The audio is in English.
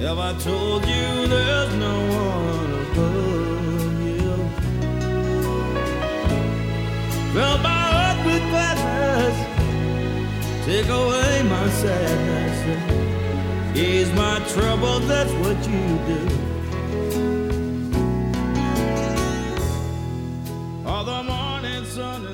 Have I told you there's no one above you? Fill my heart with gladness, take away my sadness, ease my trouble, that's what you do. Oh, the morning sun